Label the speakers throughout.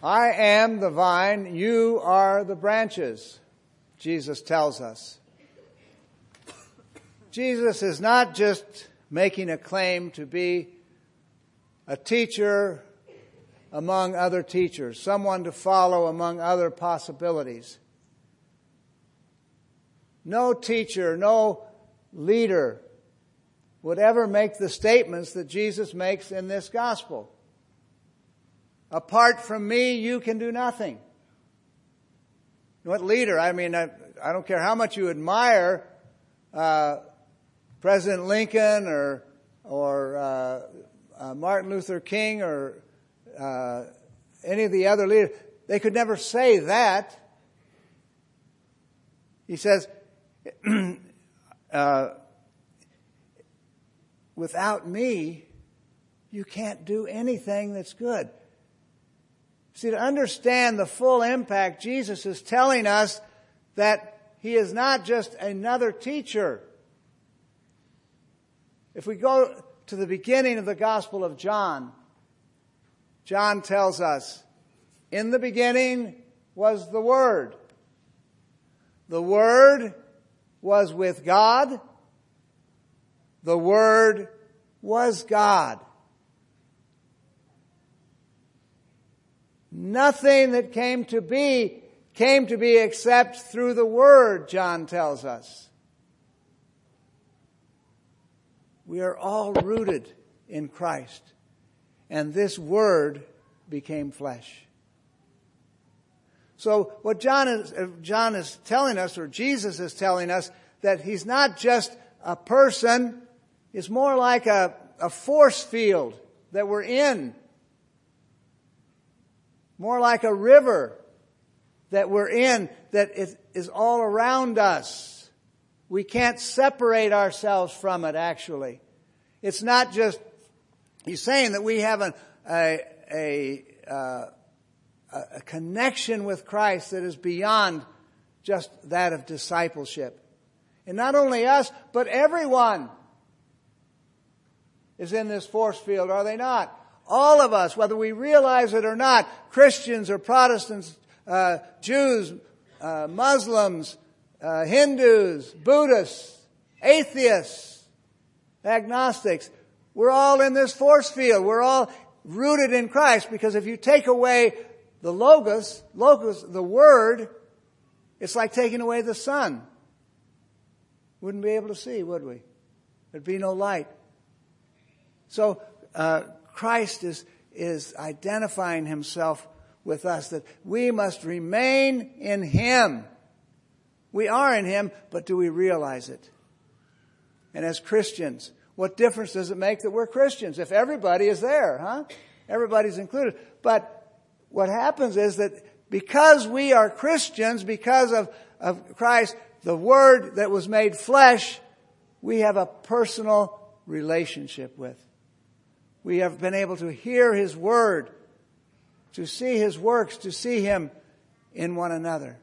Speaker 1: I am the vine, you are the branches, Jesus tells us. Jesus is not just making a claim to be a teacher among other teachers, someone to follow among other possibilities. No teacher, no leader would ever make the statements that Jesus makes in this gospel. Apart from me, you can do nothing. What leader? I mean, I don't care how much you admire President Lincoln or Martin Luther King or any of the other leaders. They could never say that. He says, without me, you can't do anything that's good. See, to understand the full impact, Jesus is telling us that He is not just another teacher. If we go to the beginning of the Gospel of John, John tells us, in the beginning was the Word. The Word was with God. The Word was God. Nothing that came to be except through the Word, John tells us. We are all rooted in Christ. And this Word became flesh. So what John is telling us, or Jesus is telling us, that He's not just a person, it's more like a force field that we're in. More like a river that we're in, that is all around us. We can't separate ourselves from it, actually. It's not just, He's saying that we have a connection with Christ that is beyond just that of discipleship. And not only us, but everyone is in this force field, are they not? All of us, whether we realize it or not, Christians or Protestants, Jews, Muslims, Hindus, Buddhists, atheists, agnostics, we're all in this force field. We're all rooted in Christ, because if you take away the logos, the Word, it's like taking away the sun. Wouldn't be able to see, would we? There'd be no light. So, Christ is identifying Himself with us, that we must remain in Him. We are in Him, but do we realize it? And as Christians, what difference does it make that we're Christians if everybody is there, huh? Everybody's included. But what happens is that because we are Christians, because of Christ, the Word that was made flesh, we have a personal relationship with. We have been able to hear His Word, to see His works, to see Him in one another.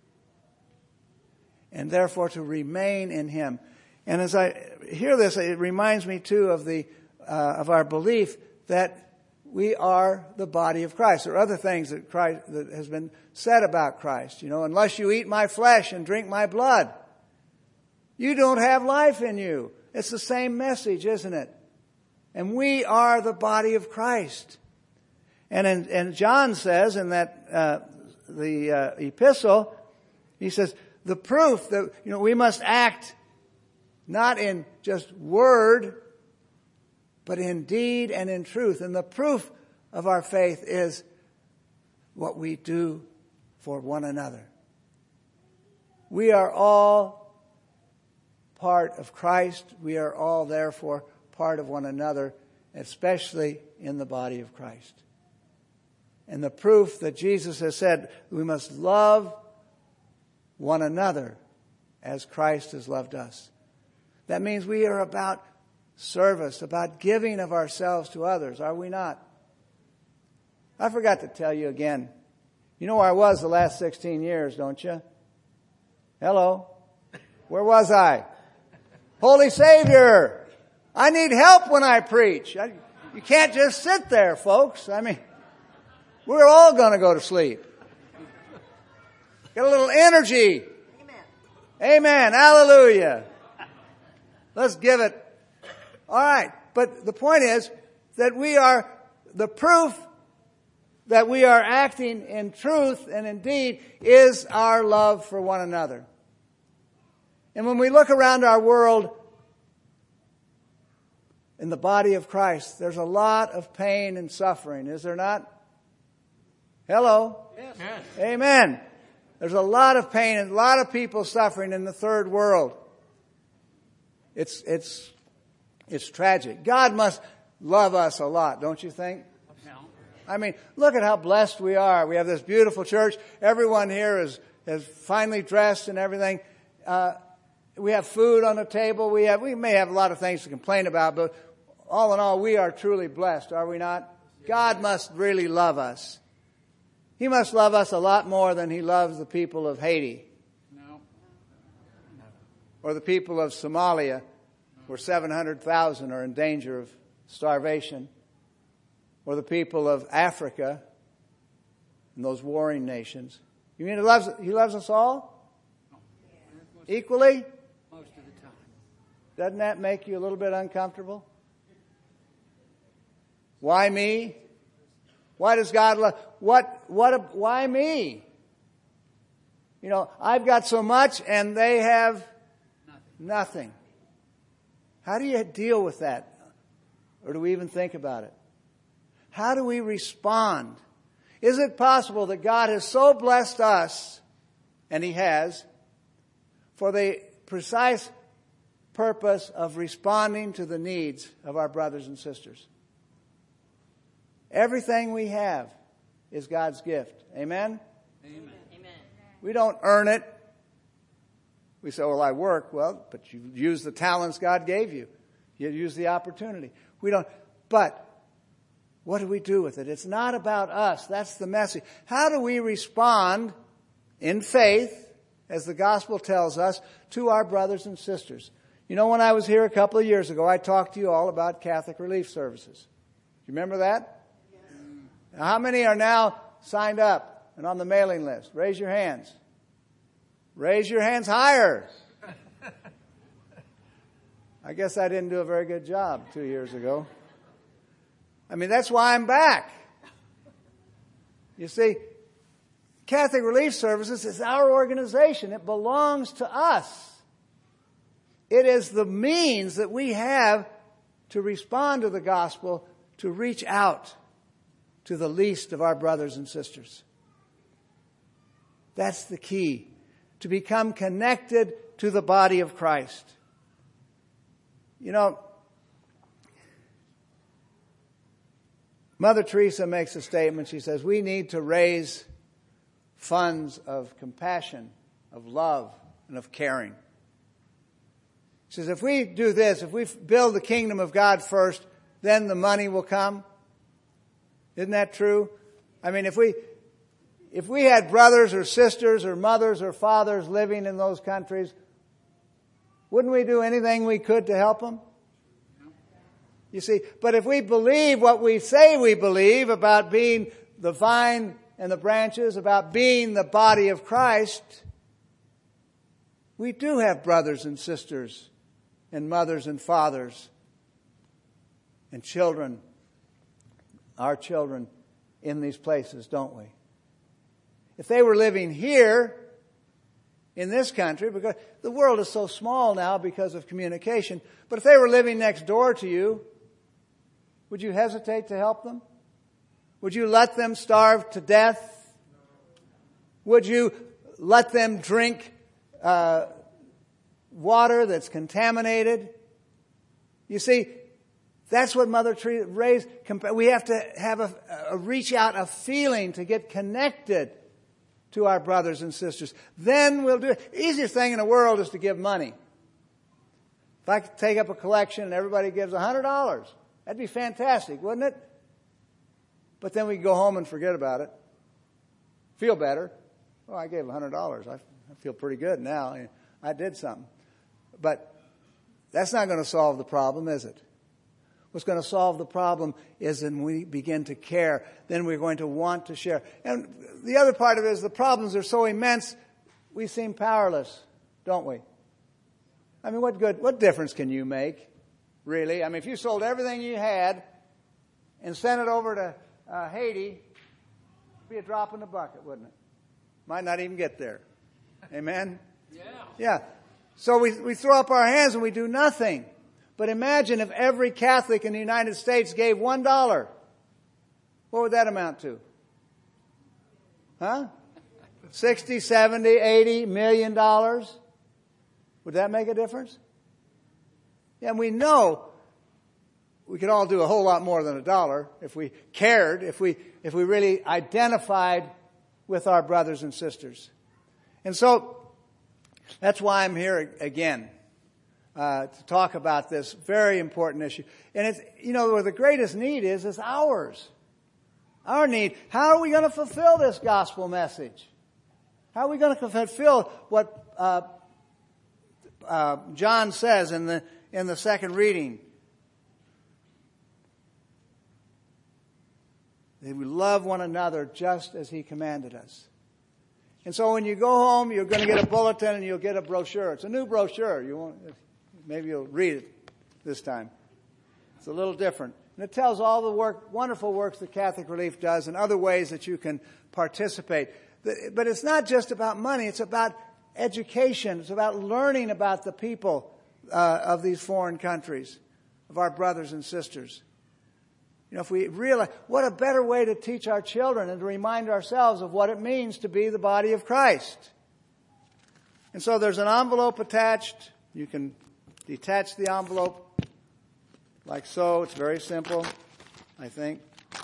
Speaker 1: And therefore to remain in Him. And as I hear this, it reminds me too of our belief that we are the body of Christ. There are other things that has been said about Christ. You know, unless you eat my flesh and drink my blood, you don't have life in you. It's the same message, isn't it? And we are the body of Christ. And John says in that the epistle, he says the proof that we must act not in just word, but in deed and in truth. And the proof of our faith is what we do for one another. We are all part of Christ. We are all therefore part of one another, especially in the body of Christ. And the proof that Jesus has said we must love one another as Christ has loved us. That means we are about service, about giving of ourselves to others, are we not? I forgot to tell you again. You know where I was the last 16 years, don't you? Hello? Where was I? Holy Savior! I need help when I preach. You can't just sit there, folks. I mean, We're all going to go to sleep. Get a little energy. Amen. Amen. Hallelujah. Let's give it. All right. But the point is that we are the proof that we are acting in truth and in deed is our love for one another. And when we look around our world in the body of Christ, there's a lot of pain and suffering, is there not? Hello? Yes. Amen. There's a lot of pain and a lot of people suffering in the third world. It's tragic. God must love us a lot, don't you think? I mean, look at how blessed we are. We have this beautiful church. Everyone here is finely dressed and everything. We have food on the table. We may have a lot of things to complain about, but all in all, we are truly blessed, are we not? God must really love us. He must love us a lot more than He loves the people of Haiti. No. Or the people of Somalia, where 700,000 are in danger of starvation. Or the people of Africa and those warring nations. You mean He loves us all? Equally? Most of the time. Doesn't that make you a little bit uncomfortable? Why me? Why does God love? Why me? You know, I've got so much and they have nothing. How do you deal with that? Or do we even think about it? How do we respond? Is it possible that God has so blessed us, and He has, for the precise purpose of responding to the needs of our brothers and sisters? Everything we have is God's gift. Amen? Amen. We don't earn it. We say, well, I work. Well, but you use the talents God gave you. You use the opportunity. We don't. But what do we do with it? It's not about us. That's the message. How do we respond in faith, as the gospel tells us, to our brothers and sisters? You know, when I was here a couple of years ago, I talked to you all about Catholic Relief Services. You remember that? Yes. Now, how many are now signed up and on the mailing list? Raise your hands. Raise your hands higher. I guess I didn't do a very good job 2 years ago. I mean, that's why I'm back. You see, Catholic Relief Services is our organization. It belongs to us. It is the means that we have to respond to the gospel, to reach out to the least of our brothers and sisters. That's the key, to become connected to the body of Christ. You know, Mother Teresa makes a statement. She says, we need to raise funds of compassion, of love, and of caring. She says, if we do this, if we build the kingdom of God first, then the money will come. Isn't that true? I mean, if we had brothers or sisters or mothers or fathers living in those countries, wouldn't we do anything we could to help them? You see, but if we believe what we say we believe about being the vine and the branches, about being the body of Christ, we do have brothers and sisters and mothers and fathers and children, our children in these places, don't we? If they were living here in this country, because the world is so small now because of communication, but if they were living next door to you, would you hesitate to help them? Would you let them starve to death? Would you let them drink water that's contaminated? You see, that's what Mother Teresa raised. We have to have a reach out, a feeling to get connected to our brothers and sisters. Then we'll do it. The easiest thing in the world is to give money. If I could take up a collection and everybody gives $100, that'd be fantastic, wouldn't it? But then we go home and forget about it. Feel better. Well, I gave $100. I feel pretty good now. I did something. But that's not going to solve the problem, is it? What's going to solve the problem is when we begin to care. Then we're going to want to share. And the other part of it is the problems are so immense, we seem powerless, don't we? I mean, what difference can you make, really? I mean, if you sold everything you had and sent it over to Haiti, it'd be a drop in the bucket, wouldn't it? Might not even get there. Amen? Yeah. So we throw up our hands and we do nothing. But imagine if every Catholic in the United States gave $1. What would that amount to? Huh? 60, 70, 80 million dollars? Would that make a difference? Yeah, and we know we could all do a whole lot more than $1 if we cared, if we really identified with our brothers and sisters. And so that's why I'm here again, to talk about this very important issue. And it's, where the greatest need is ours. Our need. How are we going to fulfill this gospel message? How are we going to fulfill what John says in the second reading? That we love one another just as he commanded us. And so when you go home, you're going to get a bulletin and you'll get a brochure. It's a new brochure. Maybe you'll read it this time. It's a little different. And it tells all the wonderful works that Catholic Relief does and other ways that you can participate. But it's not just about money. It's about education. It's about learning about the people of these foreign countries, of our brothers and sisters. If we realize, what a better way to teach our children and to remind ourselves of what it means to be the body of Christ. And so there's an envelope attached. You can detach the envelope like so. It's very simple, I think.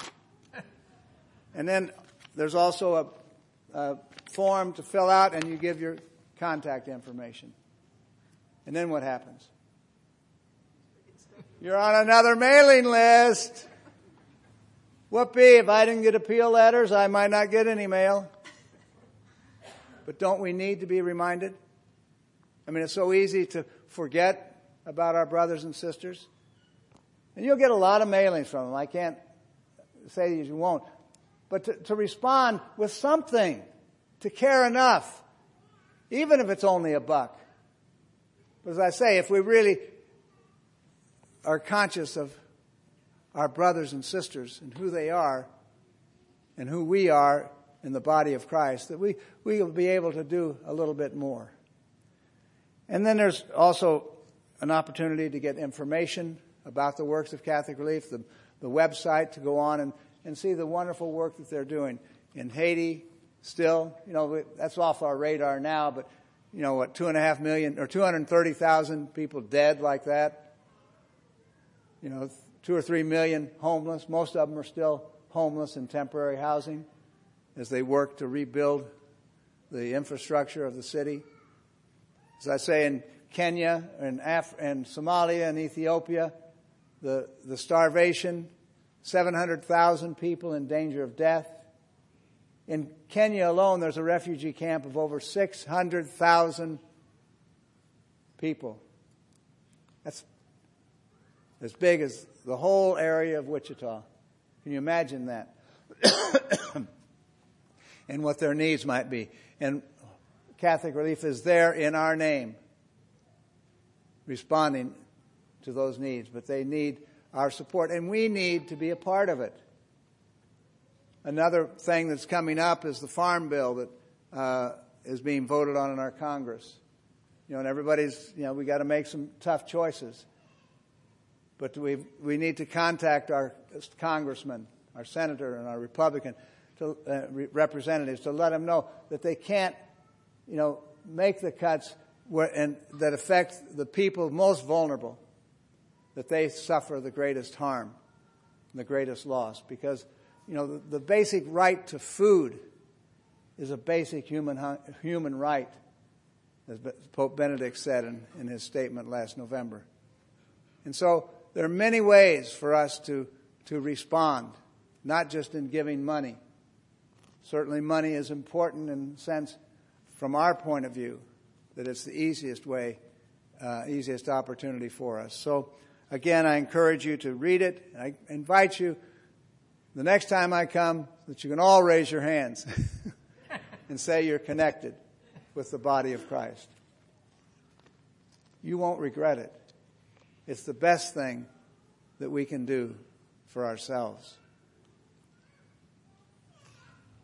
Speaker 1: And then there's also a form to fill out, and you give your contact information. And then what happens? You're on another mailing list. Whoopee, if I didn't get appeal letters, I might not get any mail. But don't we need to be reminded? I mean, it's so easy to forget about our brothers and sisters. And you'll get a lot of mailings from them. I can't say you won't. But to respond with something, to care enough, even if it's only $1. But as I say, if we really are conscious of our brothers and sisters and who they are and who we are in the body of Christ, that we will be able to do a little bit more. And then there's also an opportunity to get information about the works of Catholic Relief, the website to go on and see the wonderful work that they're doing in Haiti still. That's off our radar now, but 2.5 million or 230,000 people dead like that. 2 or 3 million homeless. Most of them are still homeless in temporary housing as they work to rebuild the infrastructure of the city. As I say, in Kenya and Somalia and Ethiopia, the starvation, 700,000 people in danger of death. In Kenya alone, there's a refugee camp of over 600,000 people. That's as big as the whole area of Wichita. Can you imagine that? And what their needs might be. And Catholic Relief is there in our name, responding to those needs. But they need our support, and we need to be a part of it. Another thing that's coming up is the farm bill that is being voted on in our Congress. And everybody's, we got to make some tough choices. But we need to contact our congressman, our senator, and our Republican representatives to let them know that they can't, make the cuts that affect the people most vulnerable, that they suffer the greatest harm and the greatest loss. Because, the basic right to food is a basic human right, as Pope Benedict said in his statement last November. And so there are many ways for us to respond, not just in giving money. Certainly money is important in the sense, from our point of view, that it's the easiest way, easiest opportunity for us. So Again, I encourage you to read it. I invite you the next time I come that you can all raise your hands and say you're connected with the body of Christ. You won't regret it. It's the best thing that we can do for ourselves.